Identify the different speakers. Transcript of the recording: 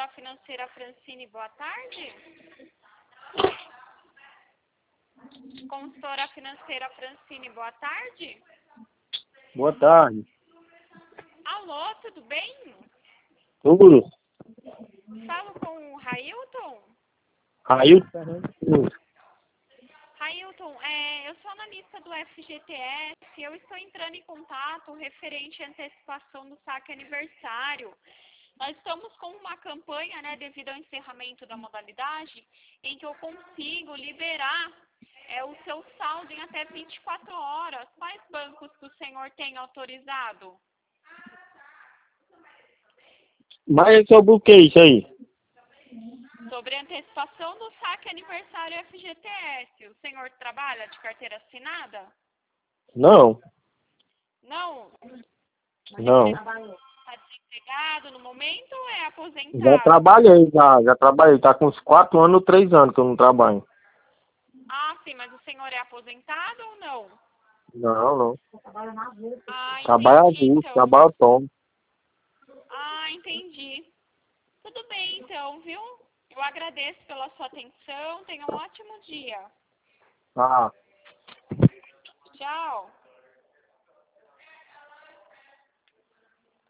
Speaker 1: Financeira Francine, boa tarde. Consultora Financeira Francine, boa tarde.
Speaker 2: Boa tarde.
Speaker 1: Alô, tudo bem?
Speaker 2: Tudo?
Speaker 1: Falo com o Railton?
Speaker 2: Railton.
Speaker 1: Railton, eu sou analista do FGTS e eu estou entrando em contato referente à antecipação do saque aniversário. Nós estamos com uma campanha, né, devido ao encerramento da modalidade, em que eu consigo liberar o seu saldo em até 24 horas. Quais bancos que o senhor tem autorizado?
Speaker 2: Mas sobre o que isso aí?
Speaker 1: Sobre a antecipação do saque aniversário FGTS. O senhor trabalha de carteira assinada?
Speaker 2: Não.
Speaker 1: Não?
Speaker 2: Não.
Speaker 1: Está desempregado no momento ou é aposentado?
Speaker 2: Já trabalhei, já trabalhei. Tá com uns 4 anos ou 3 anos que eu não trabalho.
Speaker 1: Ah, sim, mas o senhor é aposentado ou não?
Speaker 2: Não.
Speaker 1: Ah,
Speaker 2: Trabalho
Speaker 1: entendi,
Speaker 2: avulso,
Speaker 1: então.
Speaker 2: trabalho autônomo.
Speaker 1: Ah, entendi. Tudo bem, então, viu? Eu agradeço pela sua atenção. Tenha um ótimo dia.
Speaker 2: Ah.
Speaker 1: Tchau.